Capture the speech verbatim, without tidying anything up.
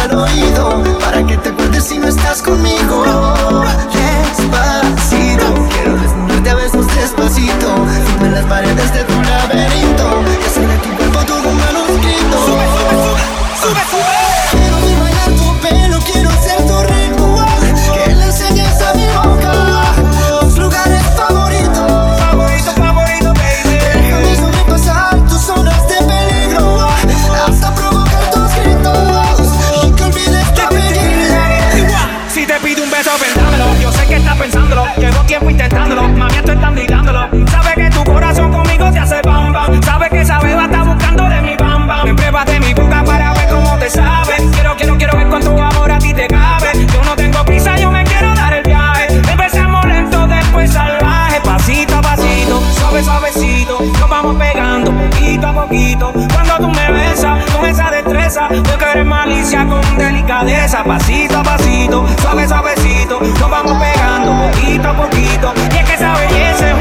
al oído, para que te acuerdes si no estás conmigo. Despacito, quiero desnudarte a besos despacito, firma en las paredes de tu laberinto y hacer tu cuerpo todo un manuscrito. Sube, sube, sube, sube, sube. Quiero ver bailar tu pelo, quiero ser tu ritmo, que le enseñes a mi boca tus lugares favoritos. Favorito, favorito, baby. Déjame sobrepasar tus zonas de peligro, hasta provocar tus gritos y que olvides tu apellido. Si te pido un beso, pensámelo. Yo sé que estás pensándolo. Llevo tiempo intentándolo. Mami, estoy tan gritándolo. Sabes que tu corazón conmigo te hace bam bam. Sabes que esa beba está buscando de mi bam bam. Me pruebas de mi boca para ver cómo te sabe. Quiero, quiero, quiero ver cuánto amor a ti te cabe. Yo no tengo prisa, yo me quiero dar el viaje. Empezamos lento, después salvaje. Pasito a pasito, suave, suavecito. Nos vamos pegando poquito a poquito. Cuando tú me besas con esa destreza, yo que eres malicia con delicadeza. Pasito a pasito, suave, suavecito. Nos vamos pegando poquito a poquito. Y es que esa belleza